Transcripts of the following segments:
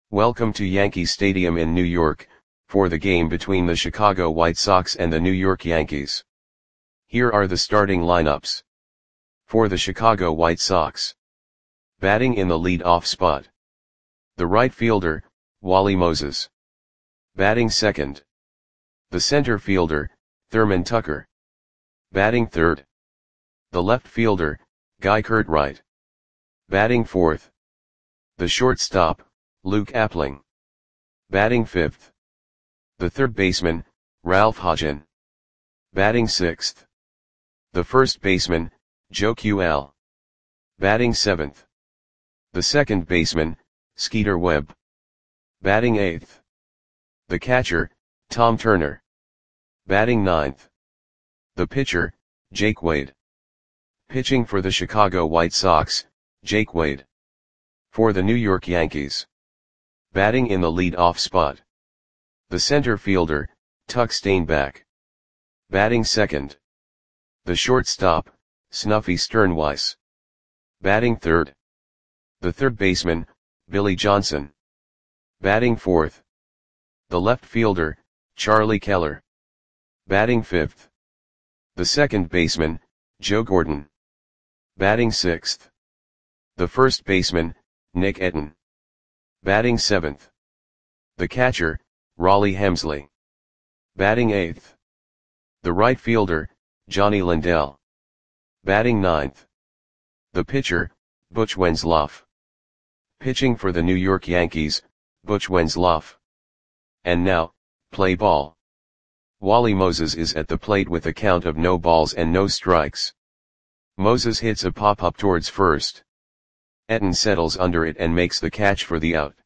Welcome to Yankee Stadium in New York, for the game between the Chicago White Sox and the New York Yankees. Here are the starting lineups. For the Chicago White Sox. Batting in the lead-off spot. The right fielder, Wally Moses. Batting second. The center fielder, Thurman Tucker. Batting third. The left fielder, Guy Curtright. Batting fourth. The shortstop, Luke Appling. Batting fifth. The third baseman, Ralph Hodgen. Batting sixth. The first baseman, Joe QL. Batting seventh. The second baseman, Skeeter Webb. Batting eighth. The catcher, Tom Turner. Batting ninth. The pitcher, Jake Wade. Pitching for the Chicago White Sox, Jake Wade. For the New York Yankees. Batting in the lead-off spot. The center fielder, Tuck Steinbach. Batting second. The shortstop, Snuffy Sternweiss. Batting third. The third baseman, Billy Johnson. Batting fourth. The left fielder, Charlie Keller. Batting fifth. The second baseman, Joe Gordon. Batting sixth. The first baseman, Nick Etten. Batting seventh. The catcher, Rollie Hemsley. Batting eighth. The right fielder, Johnny Lindell. Batting ninth. The pitcher, Butch Wenzloff. Pitching for the New York Yankees, Butch Wenzloff. And now, play ball. Wally Moses is at the plate with a count of no balls and no strikes. Moses hits a pop-up towards first. Etten settles under it and makes the catch for the out.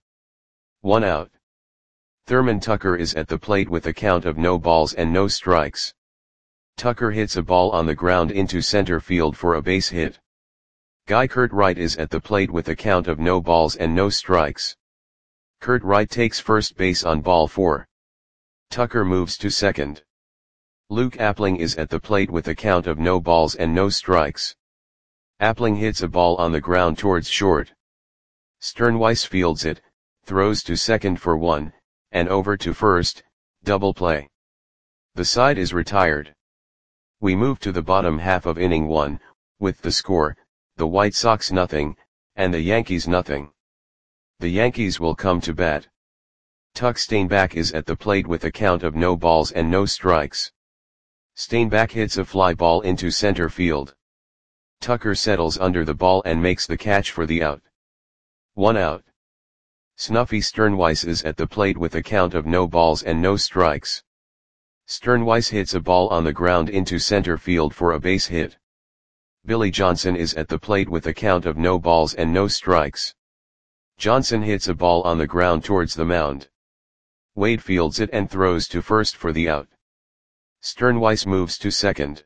1 out. Thurman Tucker is at the plate with a count of no balls and no strikes. Tucker hits a ball on the ground into center field for a base hit. Guy Curtright is at the plate with a count of no balls and no strikes. Curtright takes first base on ball 4. Tucker moves to second. Luke Appling is at the plate with a count of no balls and no strikes. Appling hits a ball on the ground towards short. Sternweiss fields it, throws to second for 1, and over to first, double play. The side is retired. We move to the bottom half of inning 1, with the score, the White Sox nothing, and the Yankees nothing. The Yankees will come to bat. Tuck Steinbach is at the plate with a count of no balls and no strikes. Steinbach hits a fly ball into center field. Tucker settles under the ball and makes the catch for the out. 1 out. Snuffy Sternweiss is at the plate with a count of no balls and no strikes. Sternweiss hits a ball on the ground into center field for a base hit. Billy Johnson is at the plate with a count of no balls and no strikes. Johnson hits a ball on the ground towards the mound. Wade fields it and throws to first for the out. Sternweiss moves to second.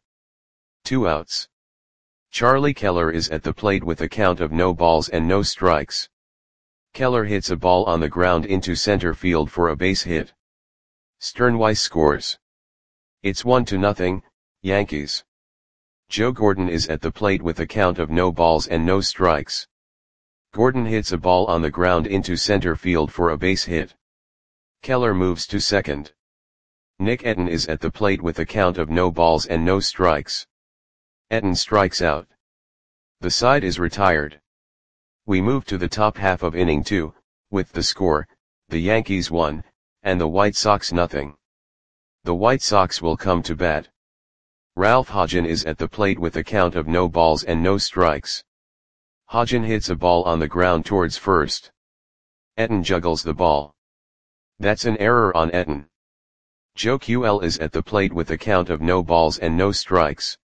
2 outs. Charlie Keller is at the plate with a count of no balls and no strikes. Keller hits a ball on the ground into center field for a base hit. Sternweiss scores. It's 1-0, Yankees. Joe Gordon is at the plate with a count of no balls and no strikes. Gordon hits a ball on the ground into center field for a base hit. Keller moves to second. Nick Etten is at the plate with a count of no balls and no strikes. Etten strikes out. The side is retired. We move to the top half of inning 2, with the score, the Yankees 1, and the White Sox nothing. The White Sox will come to bat. Ralph Hodgen is at the plate with a count of no balls and no strikes. Hodgen hits a ball on the ground towards first. Etten juggles the ball. That's an error on Etten. Joe QL is at the plate with a count of no balls and no strikes.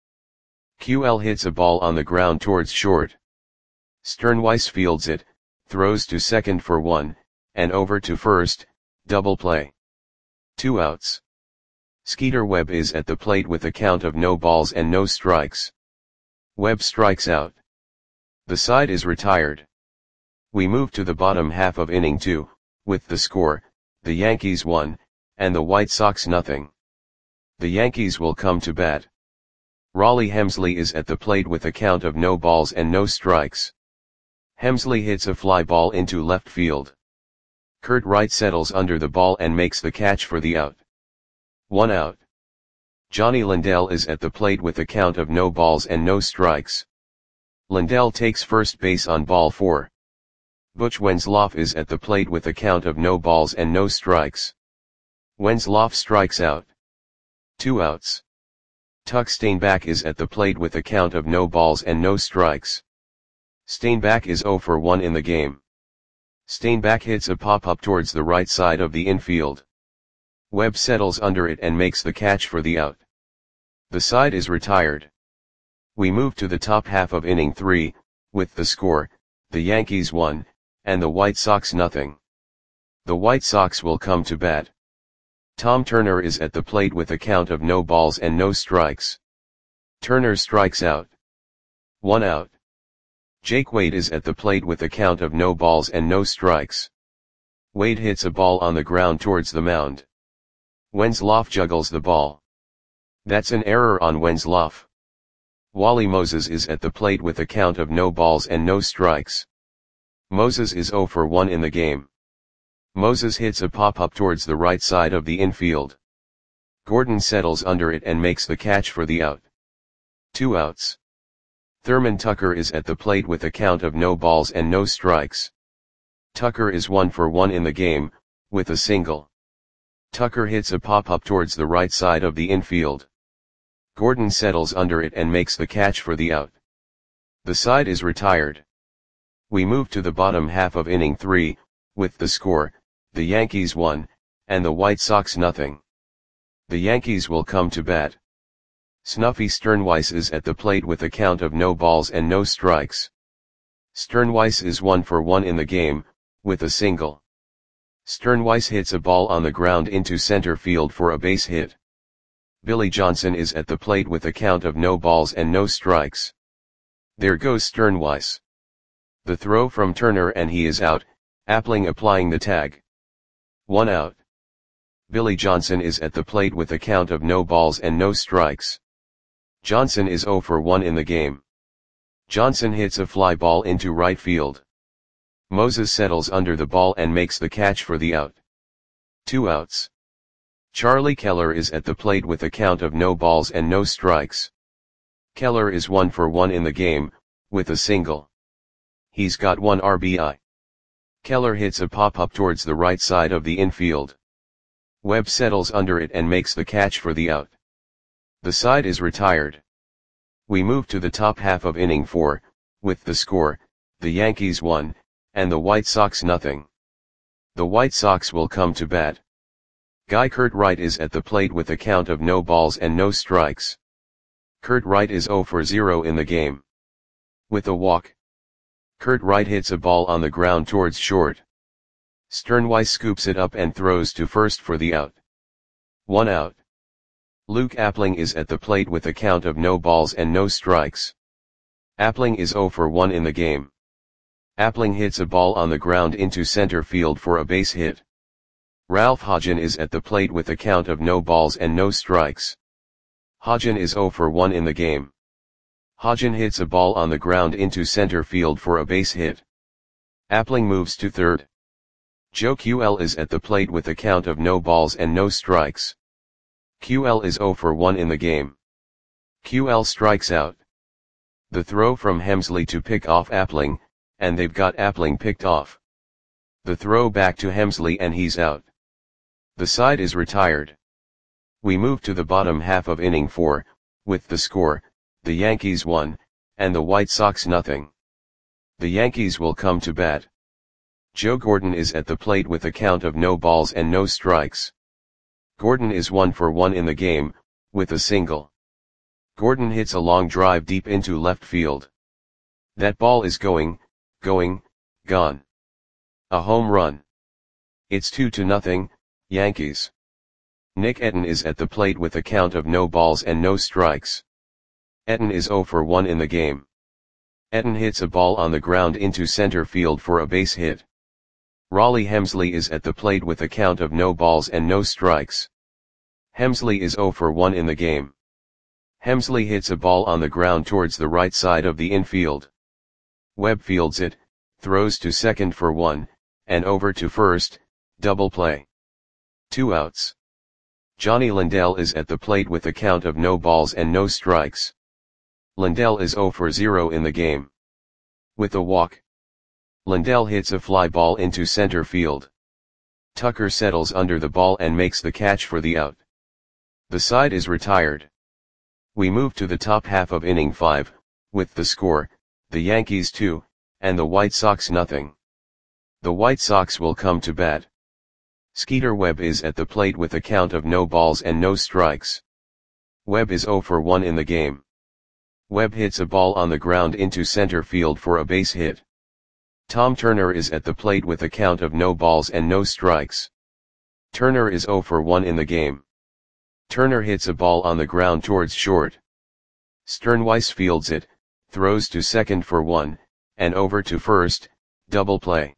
QL hits a ball on the ground towards short. Sternweiss fields it, throws to second for 1, and over to first, double play. 2 outs. Skeeter Webb is at the plate with a count of no balls and no strikes. Webb strikes out. The side is retired. We move to the bottom half of inning 2, with the score, the Yankees 1, and the White Sox nothing. The Yankees will come to bat. Rollie Hemsley is at the plate with a count of no balls and no strikes. Hemsley hits a fly ball into left field. Kurt Wright settles under the ball and makes the catch for the out. 1 out. Johnny Lindell is at the plate with a count of no balls and no strikes. Lindell takes first base on ball 4. Butch Wenzloff is at the plate with a count of no balls and no strikes. Wenzloff strikes out. 2 outs. Tuck Steinbach is at the plate with a count of no balls and no strikes. Steinbach is 0 for 1 in the game. Steinbach hits a pop-up towards the right side of the infield. Webb settles under it and makes the catch for the out. The side is retired. We move to the top half of inning 3, with the score, the Yankees 1, and the White Sox nothing. The White Sox will come to bat. Tom Turner is at the plate with a count of no balls and no strikes. Turner strikes out. 1 out. Jake Wade is at the plate with a count of no balls and no strikes. Wade hits a ball on the ground towards the mound. Wenzloff juggles the ball. That's an error on Wenzloff. Wally Moses is at the plate with a count of no balls and no strikes. Moses is 0 for 1 in the game. Moses hits a pop-up towards the right side of the infield. Gordon settles under it and makes the catch for the out. 2 outs. Thurman Tucker is at the plate with a count of no balls and no strikes. Tucker is 1 for 1 in the game, with a single. Tucker hits a pop-up towards the right side of the infield. Gordon settles under it and makes the catch for the out. The side is retired. We move to the bottom half of inning 3, with the score, the Yankees 1, and the White Sox nothing. The Yankees will come to bat. Snuffy Sternweiss is at the plate with a count of no balls and no strikes. Sternweiss is 1 for 1 in the game, with a single. Sternweiss hits a ball on the ground into center field for a base hit. Billy Johnson is at the plate with a count of no balls and no strikes. There goes Sternweiss. The throw from Turner and he is out, Appling applying the tag. 1 out. Billy Johnson is at the plate with a count of no balls and no strikes. Johnson is 0 for 1 in the game. Johnson hits a fly ball into right field. Moses settles under the ball and makes the catch for the out. 2 outs. Charlie Keller is at the plate with a count of no balls and no strikes. Keller is 1 for 1 in the game, with a single. He's got 1 RBI. Keller hits a pop-up towards the right side of the infield. Webb settles under it and makes the catch for the out. The side is retired. We move to the top half of inning 4, with the score, the Yankees 1, and the White Sox nothing. The White Sox will come to bat. Guy Kurt Wright is at the plate with a count of no balls and no strikes. Kurt Wright is 0 for 0 in the game. With a walk. Kurt Wright hits a ball on the ground towards short. Sternweiss scoops it up and throws to first for the out. 1 out. Luke Appling is at the plate with a count of no balls and no strikes. Appling is 0 for 1 in the game. Appling hits a ball on the ground into center field for a base hit. Ralph Hodgen is at the plate with a count of no balls and no strikes. Hodgen is 0 for 1 in the game. Hodgen hits a ball on the ground into center field for a base hit. Appling moves to third. Joe QL is at the plate with a count of no balls and no strikes. QL is 0 for 1 in the game. QL strikes out. The throw from Hemsley to pick off Appling, and they've got Appling picked off. The throw back to Hemsley and he's out. The side is retired. We move to the bottom half of inning 4, with the score, the Yankees 1, and the White Sox nothing. The Yankees will come to bat. Joe Gordon is at the plate with a count of no balls and no strikes. Gordon is 1 for 1 in the game, with a single. Gordon hits a long drive deep into left field. That ball is gone. A home run. It's 2-0, Yankees. Nick Etten is at the plate with a count of no balls and no strikes. Etten is 0 for 1 in the game. Etten hits a ball on the ground into center field for a base hit. Raleigh Hemsley is at the plate with a count of no balls and no strikes. Hemsley is 0 for 1 in the game. Hemsley hits a ball on the ground towards the right side of the infield. Webb fields it, throws to second for 1, and over to first, Double play. 2 outs. Johnny Lindell is at the plate with a count of no balls and no strikes. Lindell is 0 for 0 in the game. With a walk, Lindell hits a fly ball into center field. Tucker settles under the ball and makes the catch for the out. The side is retired. We move to the top half of inning 5, with the score, the Yankees 2, and the White Sox nothing. The White Sox will come to bat. Skeeter Webb is at the plate with a count of no balls and no strikes. Webb is 0 for 1 in the game. Webb hits a ball on the ground into center field for a base hit. Tom Turner is at the plate with a count of no balls and no strikes. Turner is 0 for 1 in the game. Turner hits a ball on the ground towards short. Sternweiss fields it, throws to second for 1, and over to first, double play.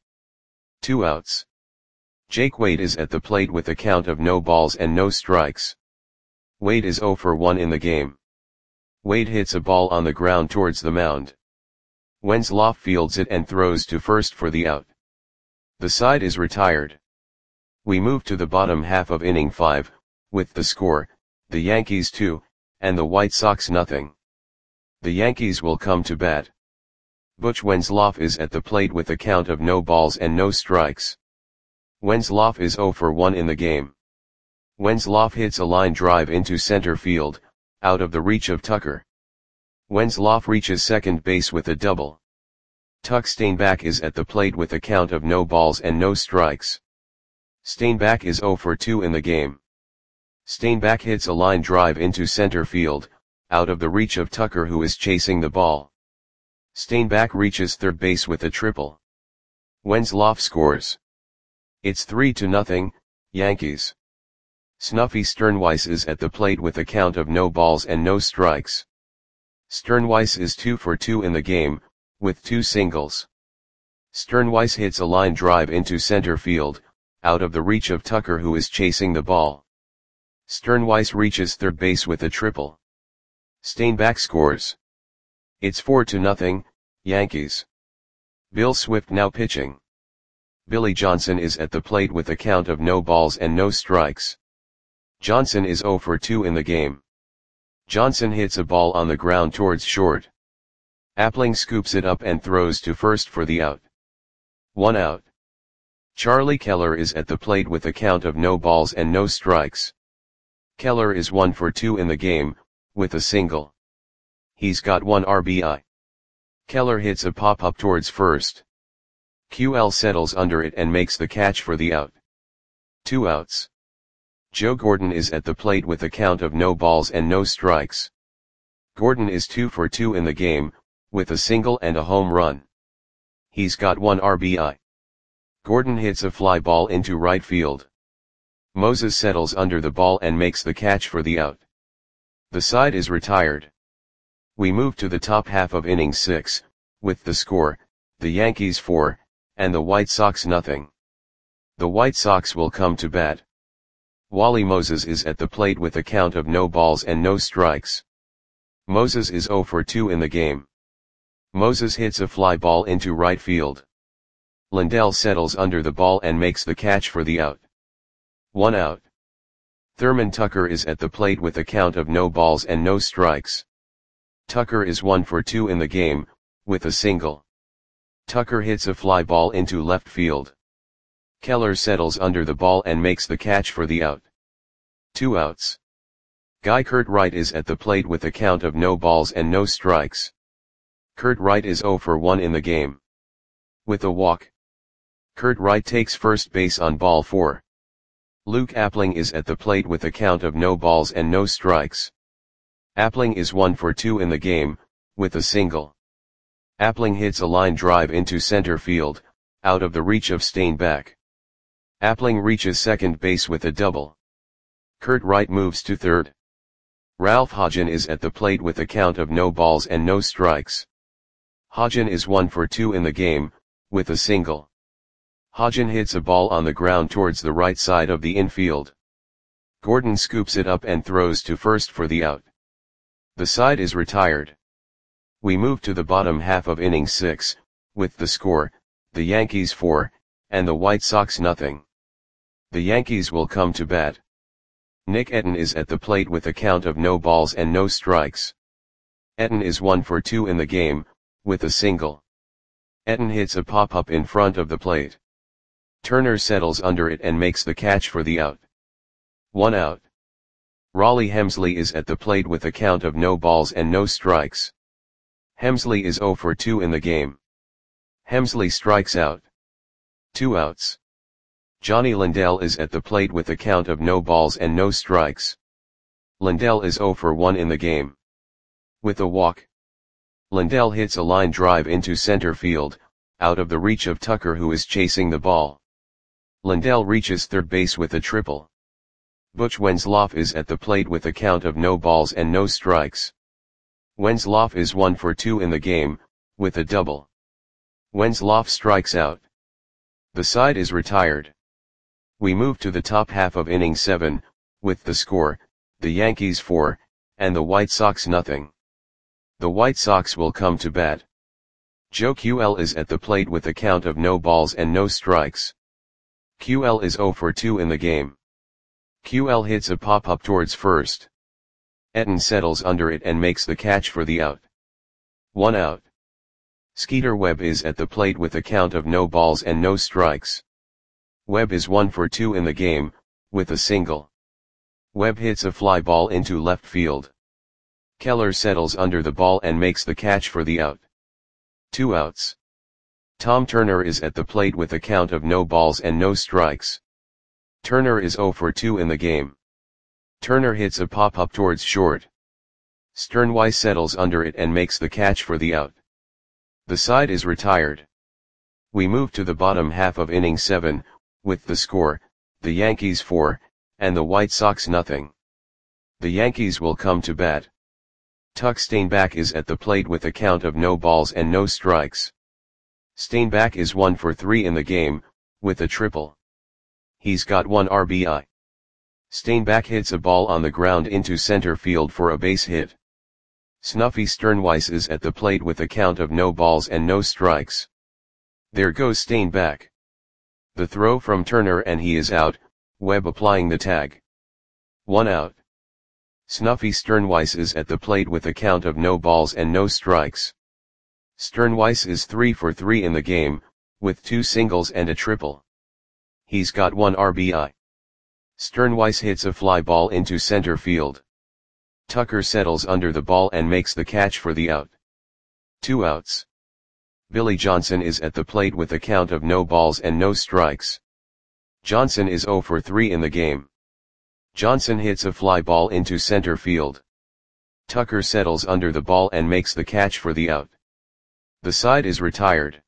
2 outs. Jake Wade is at the plate with a count of no balls and no strikes. Wade is 0 for 1 in the game. Wade hits a ball on the ground towards the mound. Wenzloff fields it and throws to first for the out. The side is retired. We move to the bottom half of inning 5, with the score, the Yankees 2, and the White Sox nothing. The Yankees will come to bat. Butch Wenzloff is at the plate with a count of no balls and no strikes. Wenzloff is 0 for 1 in the game. Wenzloff hits a line drive into center field, out of the reach of Tucker. Wenzloff reaches second base with a double. Tuck Steinbach is at the plate with a count of no balls and no strikes. Steinbach is 0 for 2 in the game. Steinbach hits a line drive into center field, out of the reach of Tucker who is chasing the ball. Steinbach reaches third base with a triple. Wenzloff scores. It's 3-0, Yankees. Snuffy Sternweiss is at the plate with a count of no balls and no strikes. Sternweiss is 2 for 2 in the game, with 2 singles. Sternweiss hits a line drive into center field, out of the reach of Tucker who is chasing the ball. Sternweiss reaches third base with a triple. Steinbach scores. It's 4-0, Yankees. Bill Swift now pitching. Billy Johnson is at the plate with a count of no balls and no strikes. Johnson is 0 for 2 in the game. Johnson hits a ball on the ground towards short. Appling scoops it up and throws to first for the out. 1 out. Charlie Keller is at the plate with a count of no balls and no strikes. Keller is 1 for 2 in the game, with a single. He's got 1 RBI. Keller hits a pop-up towards first. QL settles under it and makes the catch for the out. 2 outs. Joe Gordon is at the plate with a count of no balls and no strikes. Gordon is 2 for 2 in the game, with a single and a home run. He's got 1 RBI. Gordon hits a fly ball into right field. Moses settles under the ball and makes the catch for the out. The side is retired. We move to the top half of inning 6, with the score, the Yankees 4, and the White Sox nothing. The White Sox will come to bat. Wally Moses is at the plate with a count of no balls and no strikes. Moses is 0 for 2 in the game. Moses hits a fly ball into right field. Lindell settles under the ball and makes the catch for the out. 1 out. Thurman Tucker is at the plate with a count of no balls and no strikes. Tucker is 1 for 2 in the game, with a single. Tucker hits a fly ball into left field. Keller settles under the ball and makes the catch for the out. 2 outs. Guy Kurt Wright is at the plate with a count of no balls and no strikes. Kurt Wright is 0 for 1 in the game. With a walk, Kurt Wright takes first base on ball 4. Luke Appling is at the plate with a count of no balls and no strikes. Appling is 1 for 2 in the game, with a single. Appling hits a line drive into center field, out of the reach of Steinbach. Appling reaches second base with a double. Kurt Wright moves to third. Ralph Hodgen is at the plate with a count of no balls and no strikes. Hodgen is 1 for 2 in the game, with a single. Hodgen hits a ball on the ground towards the right side of the infield. Gordon scoops it up and throws to first for the out. The side is retired. We move to the bottom half of inning 6, with the score, the Yankees 4, and the White Sox nothing. The Yankees will come to bat. Nick Etten is at the plate with a count of no balls and no strikes. Etten is 1 for 2 in the game, with a single. Etten hits a pop-up in front of the plate. Turner settles under it and makes the catch for the out. 1 out. Raleigh Hemsley is at the plate with a count of no balls and no strikes. Hemsley is 0 for 2 in the game. Hemsley strikes out. 2 outs. Johnny Lindell is at the plate with a count of no balls and no strikes. Lindell is 0 for 1 in the game. With a walk. Lindell hits a line drive into center field, out of the reach of Tucker, who is chasing the ball. Lindell reaches third base with a triple. Butch Wenzloff is at the plate with a count of no balls and no strikes. Wenzloff is 1 for 2 in the game, with a double. Wenzloff strikes out. The side is retired. We move to the top half of inning 7, with the score, the Yankees 4, and the White Sox nothing. The White Sox will come to bat. Joe QL is at the plate with a count of no balls and no strikes. QL is 0 for 2 in the game. QL hits a pop-up towards first. Etten settles under it and makes the catch for the out. 1 out. Skeeter Webb is at the plate with a count of no balls and no strikes. Webb is 1 for 2 in the game, with a single. Webb hits a fly ball into left field. Keller settles under the ball and makes the catch for the out. 2 outs. Tom Turner is at the plate with a count of no balls and no strikes. Turner is 0 for 2 in the game. Turner hits a pop-up towards short. Sternweiss settles under it and makes the catch for the out. The side is retired. We move to the bottom half of inning 7, with the score, the Yankees 4, and the White Sox nothing. The Yankees will come to bat. Tuck Steinbach is at the plate with a count of no balls and no strikes. Steinbach is 1 for 3 in the game, with a triple. He's got 1 RBI. Steinbach hits a ball on the ground into center field for a base hit. Snuffy Sternweiss is at the plate with a count of no balls and no strikes. There goes Steinbach. The throw from Turner and he is out, Webb applying the tag. 1 out. Snuffy Sternweiss is at the plate with a count of no balls and no strikes. Sternweiss is 3 for 3 in the game, with 2 singles and a triple. He's got 1 RBI. Sternweiss hits a fly ball into center field. Tucker settles under the ball and makes the catch for the out. 2 outs. Billy Johnson is at the plate with a count of no balls and no strikes. Johnson is 0 for 3 in the game. Johnson hits a fly ball into center field. Tucker settles under the ball and makes the catch for the out. The side is retired.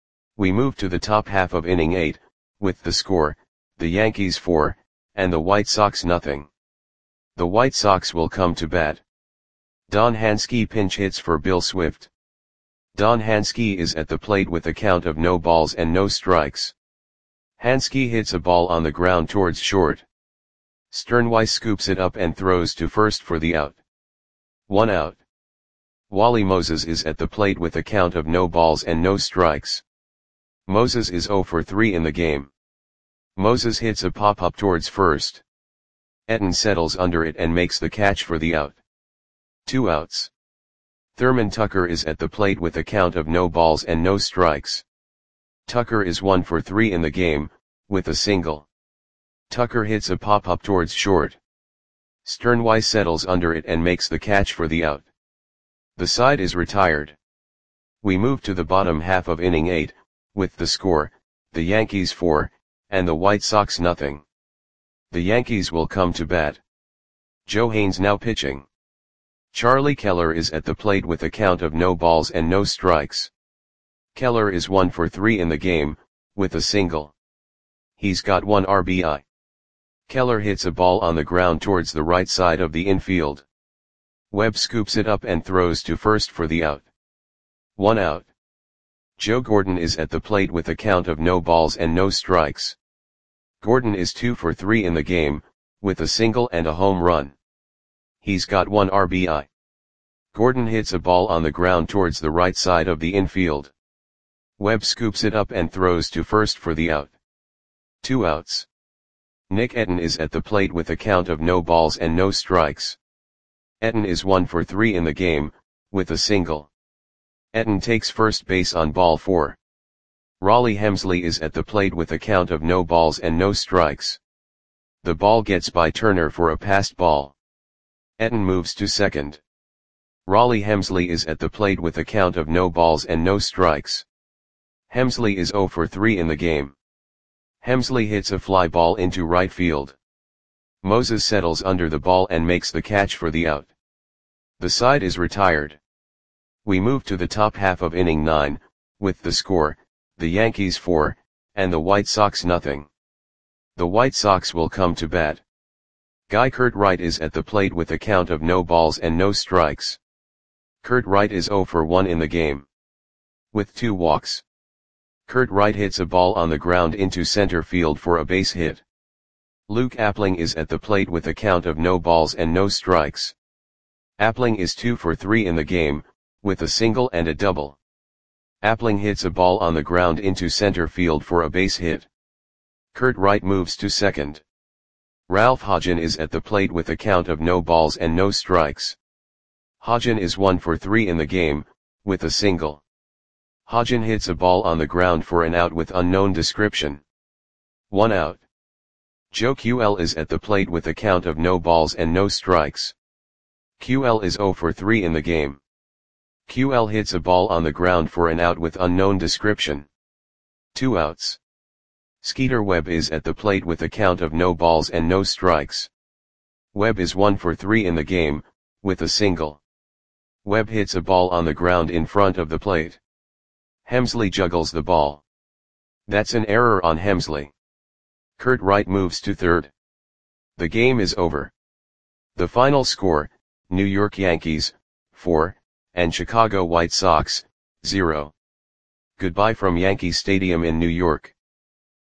We move to the top half of inning 8, with the score, the Yankees 4, and the White Sox nothing. The White Sox will come to bat. Don Hansky pinch hits for Bill Swift. Don Hansky is at the plate with a count of no balls and no strikes. Hansky hits a ball on the ground towards short. Sternweiss scoops it up and throws to first for the out. 1 out. Wally Moses is at the plate with a count of no balls and no strikes. Moses is 0 for 3 in the game. Moses hits a pop-up towards first. Etten settles under it and makes the catch for the out. 2 outs. Thurman Tucker is at the plate with a count of no balls and no strikes. Tucker is 1 for 3 in the game, with a single. Tucker hits a pop-up towards short. Sternweiss settles under it and makes the catch for the out. The side is retired. We move to the bottom half of inning 8, with the score, the Yankees 4, and the White Sox nothing. The Yankees will come to bat. Joe Haynes now pitching. Charlie Keller is at the plate with a count of no balls and no strikes. Keller is 1 for 3 in the game, with a single. He's got 1 RBI. Keller hits a ball on the ground towards the right side of the infield. Webb scoops it up and throws to first for the out. 1 out. Joe Gordon is at the plate with a count of no balls and no strikes. Gordon is 2 for 3 in the game, with a single and a home run. He's got 1 RBI. Gordon hits a ball on the ground towards the right side of the infield. Webb scoops it up and throws to first for the out. 2 outs. Nick Etten is at the plate with a count of no balls and no strikes. Etten is 1 for 3 in the game, with a single. Etten takes first base on ball 4. Rollie Hemsley is at the plate with a count of no balls and no strikes. The ball gets by Turner for a passed ball. Etten moves to second. Rollie Hemsley is at the plate with a count of no balls and no strikes. Hemsley is 0 for 3 in the game. Hemsley hits a fly ball into right field. Moses settles under the ball and makes the catch for the out. The side is retired. We move to the top half of inning 9, with the score, the Yankees 4, and the White Sox nothing. The White Sox will come to bat. Guy Kurt Wright is at the plate with a count of no balls and no strikes. Kurt Wright is 0 for 1 in the game. With 2 walks. Kurt Wright hits a ball on the ground into center field for a base hit. Luke Appling is at the plate with a count of no balls and no strikes. Appling is 2 for 3 in the game, with a single and a double. Appling hits a ball on the ground into center field for a base hit. Kurt Wright moves to second. Ralph Hodgen is at the plate with a count of no balls and no strikes. Hodgen is 1 for 3 in the game, with a single. Hodgen hits a ball on the ground for an out with unknown description. 1 out. Joe QL is at the plate with a count of no balls and no strikes. QL is 0 for 3 in the game. QL hits a ball on the ground for an out with unknown description. 2 outs. Skeeter Webb is at the plate with a count of no balls and no strikes. Webb is 1 for 3 in the game, with a single. Webb hits a ball on the ground in front of the plate. Hemsley juggles the ball. That's an error on Hemsley. Kurt Wright moves to third. The game is over. The final score, New York Yankees, 4, and Chicago White Sox, 0. Goodbye from Yankee Stadium in New York.